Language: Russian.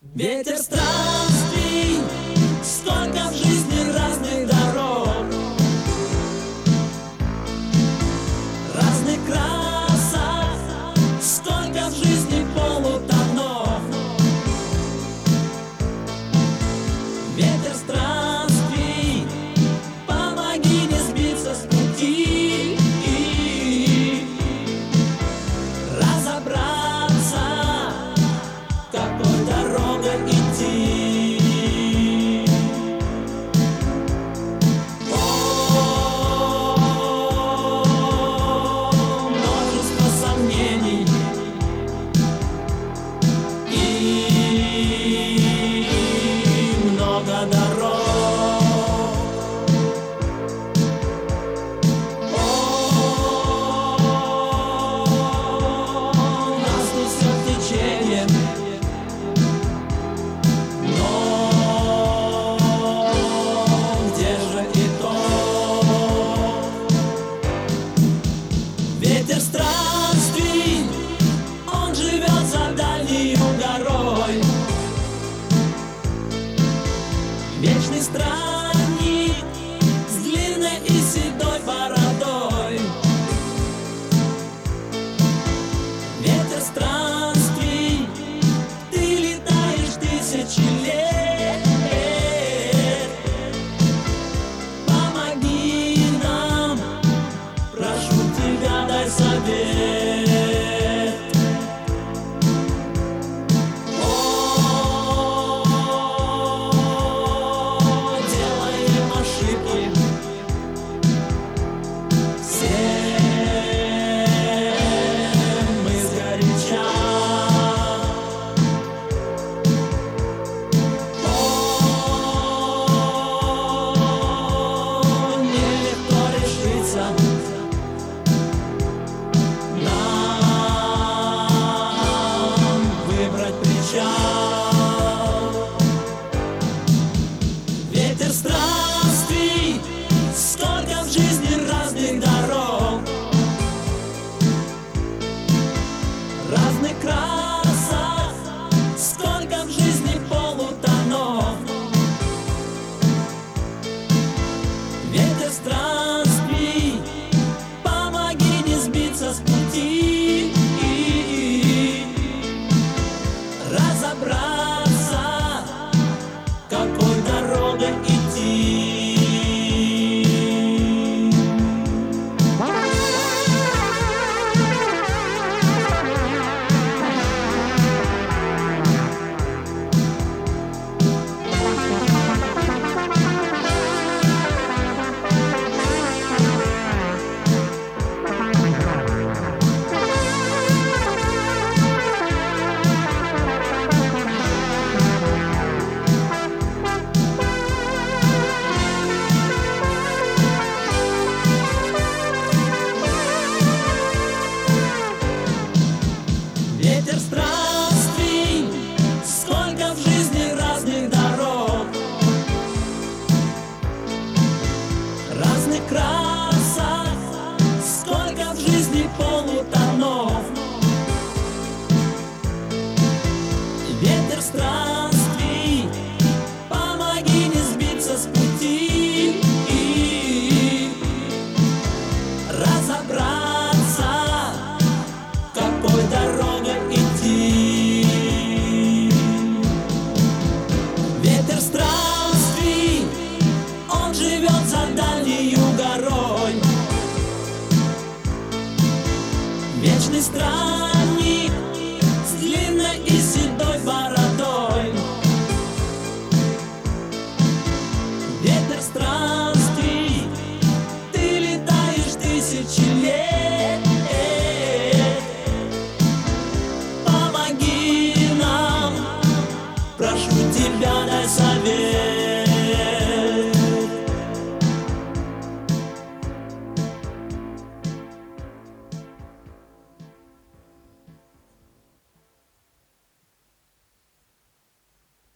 Ветер странствий, сколько в жизни разных дорог, разных красок, сколько в жизни полутонов. Ветер странствий, помоги не сбиться с пути, разобраться, какой дорогой идти. О, множество сомнений и много дорог. О, нас несет течение, но где же итог? Ветер странствий, он живет за дальнею горой, вечный странник с длинной и седой бородой. Ветер странствий, ты летаешь тысячи лет, помоги нам, прошу тебя, дай совет. О, делаем ошибки, все мы сгоряча. О, нелегко решиться нам выбрать причал. Ветер странствий, сколько в жизни разных дорог, разных красок, сколько в жизни полутонов. Ветер странствий, помоги не сбиться с пути, разобраться, какой дорогой идти. Ветер странствий, сколько в жизни разных дорог, разных красок, сколько в жизни полутонов. Ветер странствий, помоги не сбиться с пути, разобраться, какой дорогой идти. Ветер странствий, он живет за дальнею горой, вечный странник